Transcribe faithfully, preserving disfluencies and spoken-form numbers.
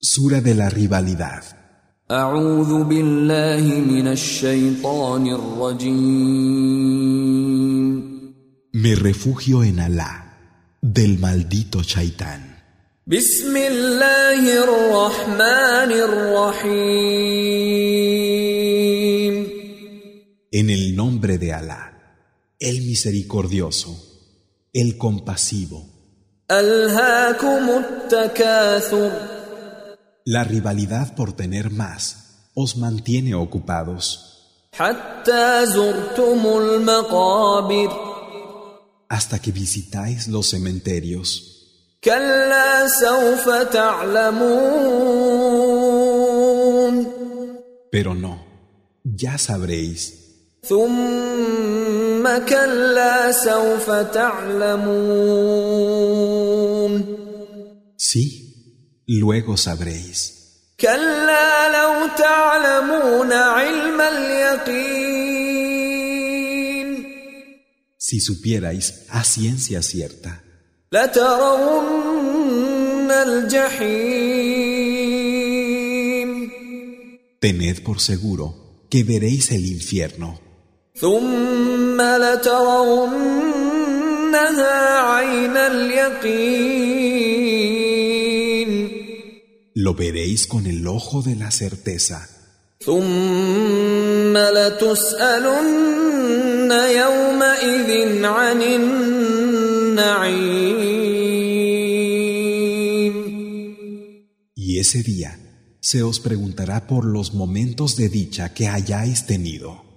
Sura de la rivalidad. أعوذ بالله من الشيطان الرجيم. Me refugio en Alá, del maldito Shaitán. بسم الله الرحمن الرحيم. En el nombre de Alá, el misericordioso, el compasivo. ألهاكم التكاثر. La rivalidad por tener más os mantiene ocupados حتى زرتم المقابر. hasta que visitáis los cementerios. كلا سوف تعلمون. Pero no, ya sabréis. ثم كلا سوف تعلمون. Sí, luego sabréis. كلا لو تعلمون علم اليقين. Si supierais a ciencia cierta, لترون الجحيم. tened por seguro que veréis el infierno. ثم لترونها عين اليقين. Lo veréis con el ojo de la certeza. ثم لتسألن يومئذ عن النعيم. Y ese día se os preguntará por los momentos de dicha que hayáis tenido.